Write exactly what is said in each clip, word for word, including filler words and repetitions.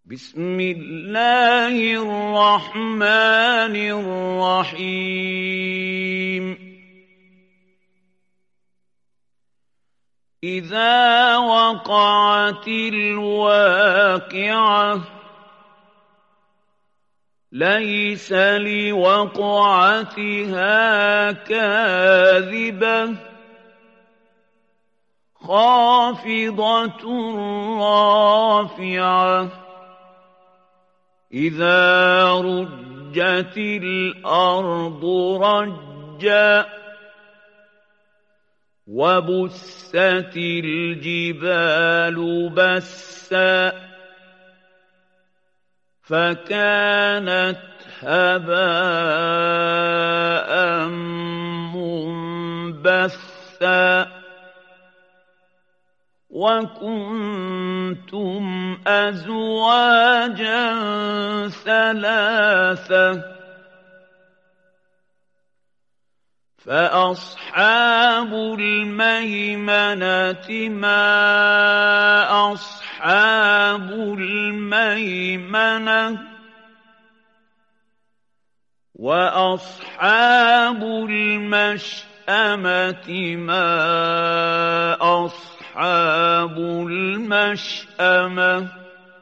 بسم الله الرحمن الرحيم إذا وقعت الواقعة ليس لوقعتها كاذبة خافضة رافعة إذا رجت الأرض رجا وبست الجبال بسا فكانت هباء منبثا وكنتم أزواجا ثلاثة فأصحاب الميمنة ما أصحاب الميمنة وأصحاب المشأمة ما أصحاب المشأمة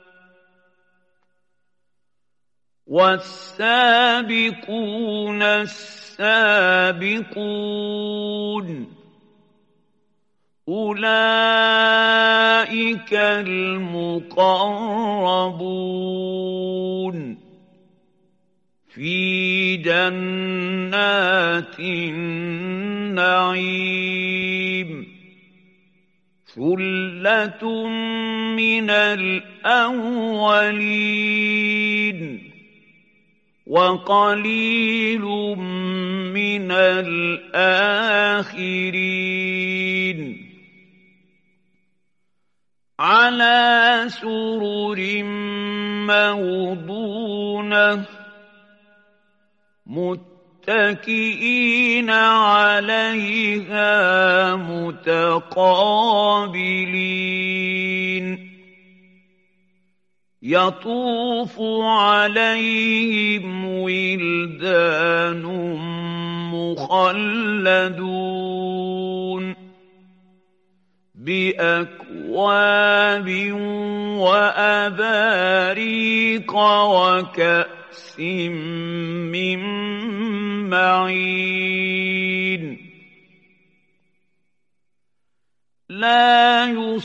والسابقون السابقون أولئك المقربون في جنات النعيم ثلة من الأولين وقليل من الآخرين على سرر موضونة متكئين عليها متقابلين يطوف عليهم ولدان مخلدون بأكواب وأباريق وكأس من معين لا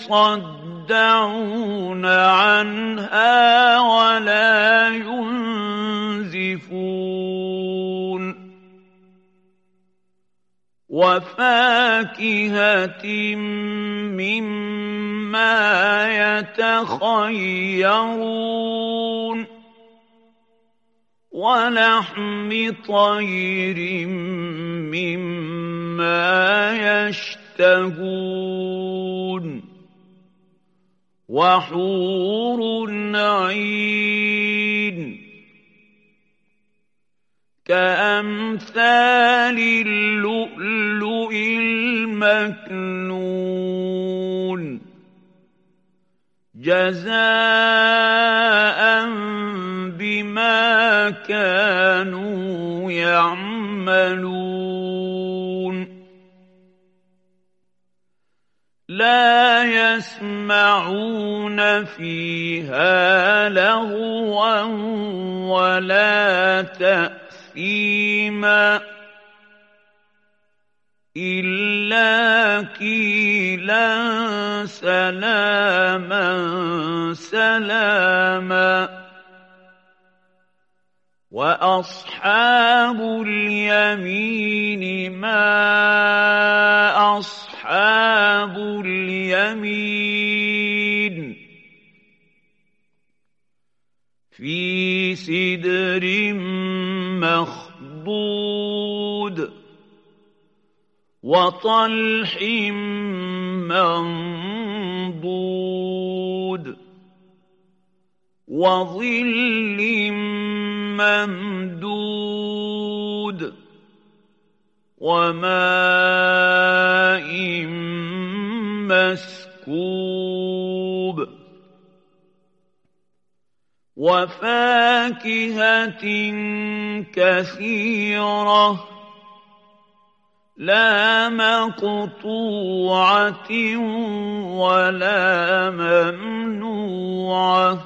يصدعون عنها ولا ينزفون وفاكهة مما يتخيرون ولحم طير مما يشتهون وحور عين كأمثال اللؤلؤ المكنون جزاء بما كانوا يعملون لا يسمعون فيها لغوا ولا تأثيما إلا قيلا سلاما سلاما وأصحاب اليمين ما أصحاب اليمين في سدر مخضود وطلح منضود وظل ممدود وماء مسكوب وفاكهة كثيرة لا مقطوعة ولا ممنوعة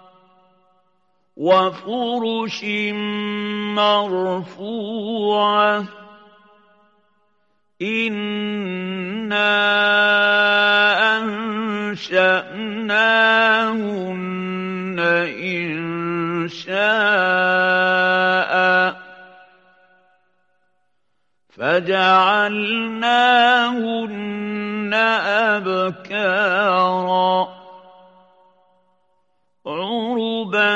وفرش مرفوعة إنا أنشأناهن إنشاء فجعلناهن أبكارا عربا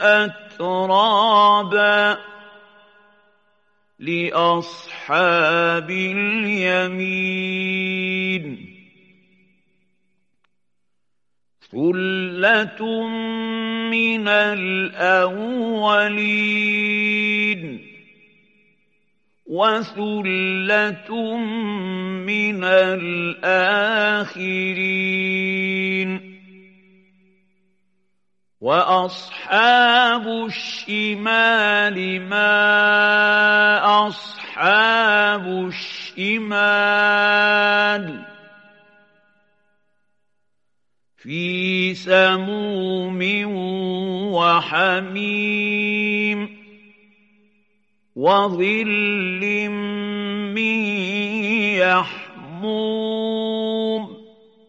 أترابا لأصحاب اليمين ثلة من الأولين وثلة من الآخرين وأصحاب الشمال ما أصحاب الشمال في سموم وحميم وظل من يحموم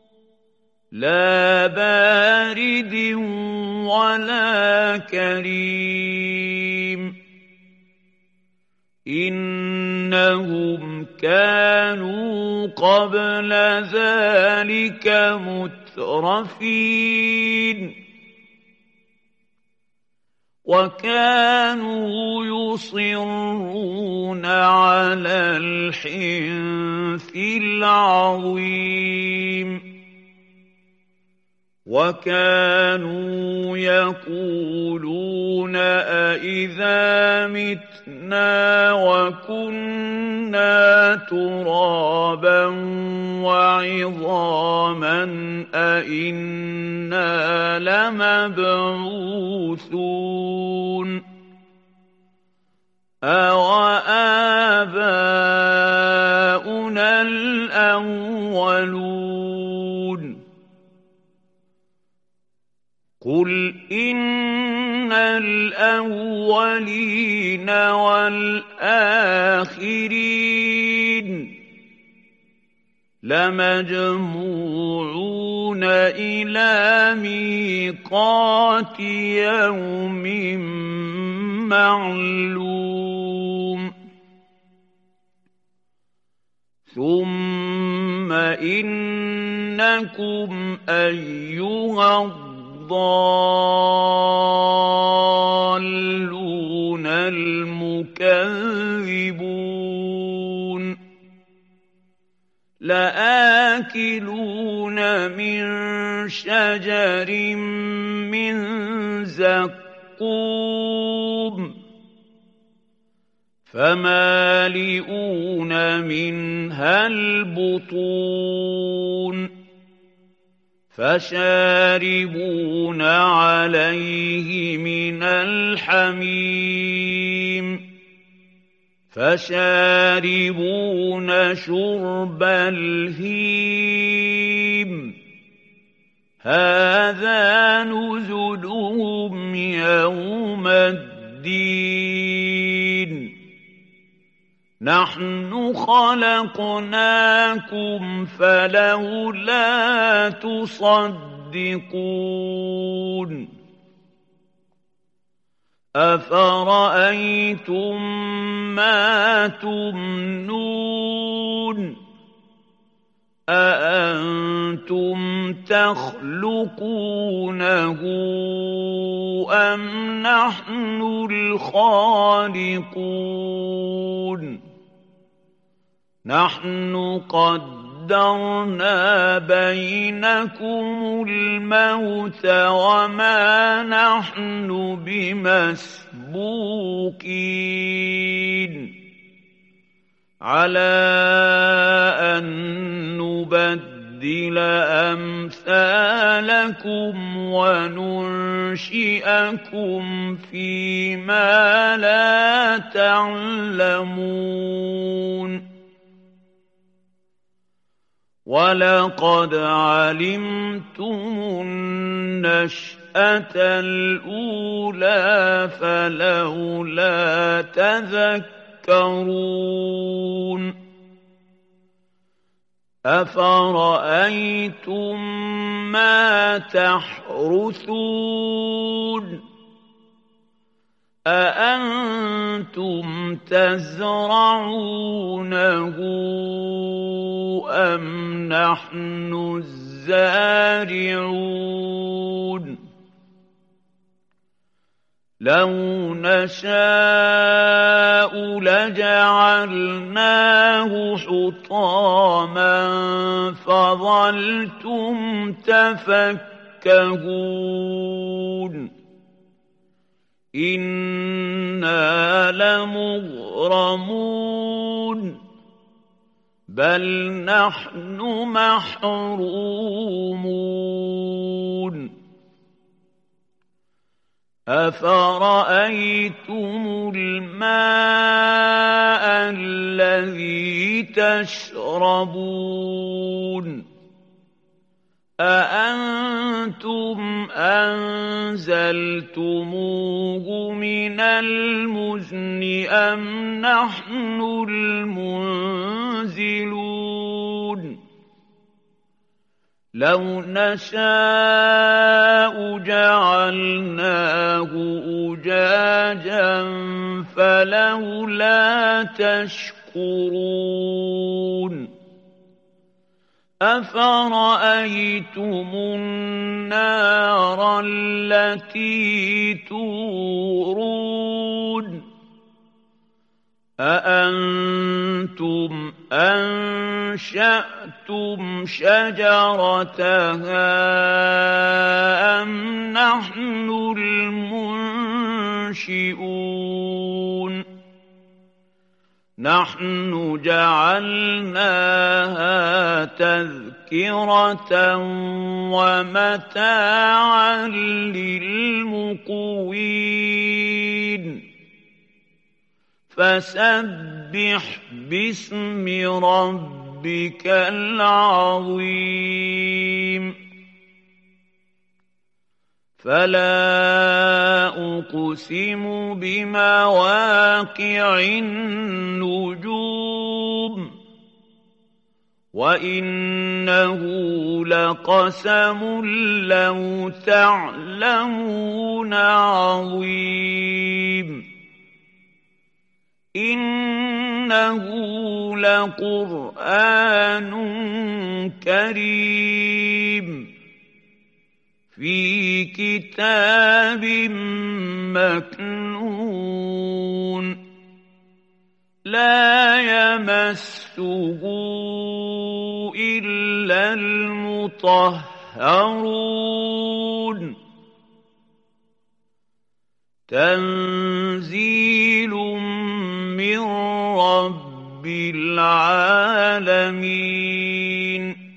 لا بارد ولا كريم إنهم كانوا قبل ذلك مترفين وكانوا يصرون على الحنث العظيم وكانوا يقولون أإذا متنا وكنا ترابا وعظاما أإنا لمبعوثون أوآباؤنا الأولون قل إن الأولين والآخرين لمجموعون إلى ميقات يوم معلوم ثم إنكم أيها الضالون المكذبون لآكلون من شجر من زقوم فمالئون منها البطون فشاربون عليه من الحميم فشاربون شرب الهيم هذا نزلهم يوم الدين نحن خلقناكم فلولا تصدقون أفرأيتم ما تمنون أأنتم تخلقونه أم نحن الخالقون نحن قدرنا بينكم الموت وما نحن بمسبوقين على أن نبدل نُبَدِّلَ أَمْثَالَكُمْ وَنُنشِئَكُمْ فِيمَا لَا تَعْلَمُونَ وَلَقَدْ عَلِمْتُمُ النَّشْأَةَ الْأُولَىٰ فَلَوْلَا تَذَكَّرُونَ أَفَرَأَيْتُم مَّا تَحْرُثُونَ أَأَنتُمْ تَزْرَعُونَهُ أَمْ نَحْنُ الزَّارِعُونَ لَوْ نَشَاءُ لَجَعَلْنَاهُ حُطَامًا فَظَلْتُمْ تَفَكَّهُونَ إِنَّا لَمُغْرَمُونَ بَلْ نَحْنُ مَحْرُومُونَ أَفَرَأَيْتُمُ الْمَاءَ الَّذِي تَشْرَبُونَ أَأَنتُمْ أَنزَلْتُمُوهُ مِنَ الْمُزْنِ أَمْ نَحْنُ الْمُنزِلُونَ لَوْ نَشَاءُ جَعَلْنَاهُ أُجَاجًا فَلَوْلَا تَشْكُرُونَ أَفَرَأَيْتُمُ النَّارَ الَّتِي تُورُونَ أَأَنتُمْ أَنشَأْتُمْ شَجَرَتَهَا أَمْ نَحْنُ الْمُنشِئُونَ نَحْنُ جَعَلْنَاهَا تَذْكِرَةً وَمَتَاعًا لِّلْمُقْوِينَ فَسَبِّحْ بِاسْمِ رَبِّكَ الْعَظِيمِ فَلَا أُقْسِمُ بِمَوَاقِعِ النُّجُومِ وَإِنَّهُ لَقَسَمٌ لَّوْ تَعْلَمُونَ عَظِيمٌ إِنَّهُ لَقُرْآنٌ كَرِيمٌ فِي كِتَابٍ مَّكْنُونٍ لَّا يَمَسُّهُ إِلَّا الْمُطَهَّرُونَ تَنزِيلٌ مِّن رَّبِّ الْعَالَمِينَ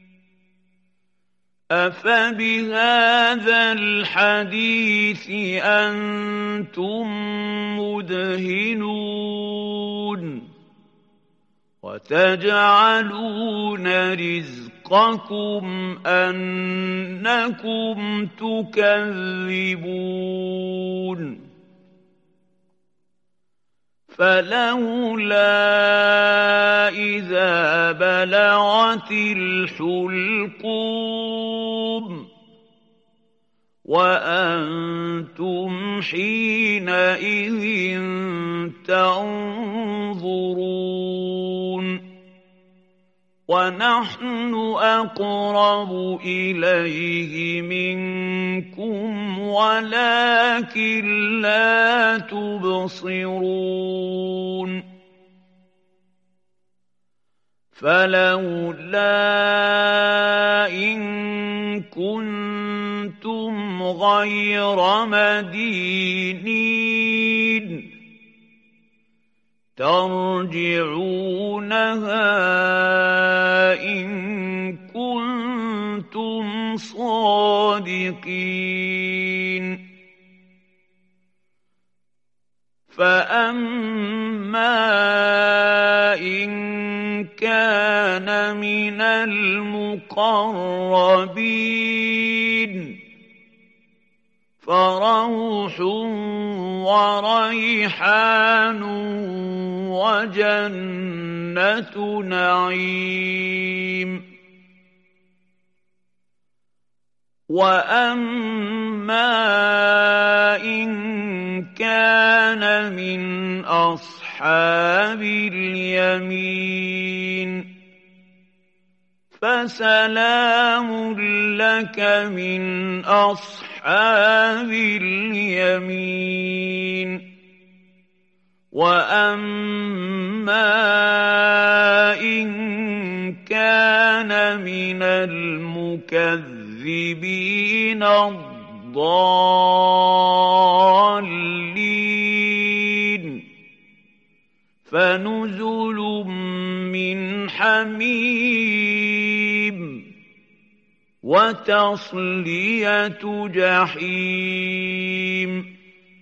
أَفَبِهَٰذَا الْحَدِيثِ أَنتُم مُّدْهِنُونَ وَتَجْعَلُونَ رِزْقَكُمْ أَنَّكُمْ تُكَذِّبُونَ فَلَوْلَا إِذَا بَلَغَتِ الْحُلْقُومَ وَأَنتُمْ حِينَئِذٍ تَنظُرُونَ وَنَحْنُ أَقْرَبُ إِلَيْهِ مِنكُمْ وَلَٰكِن لَّا تُبْصِرُونَ فَلَوْلَا إِن كُنتُمْ غَيْرَ مَدِينِينَ تَرْجِعُونَهَا إِن كُنتُمْ صادقين فأما إن كان من المقربين فروح وريحان وجنة نعيم وأما إن كان من أصحاب اليمين فسلام لك من أصحاب اليمين وأما إن كان من المكذبين الضالين فنزل من حميم وتصلية جحيم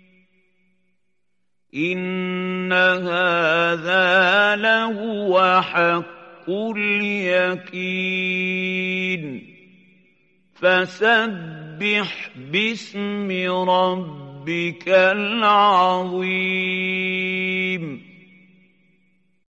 إن هذا لهو حق اليقين فسبح باسم ربك العظيم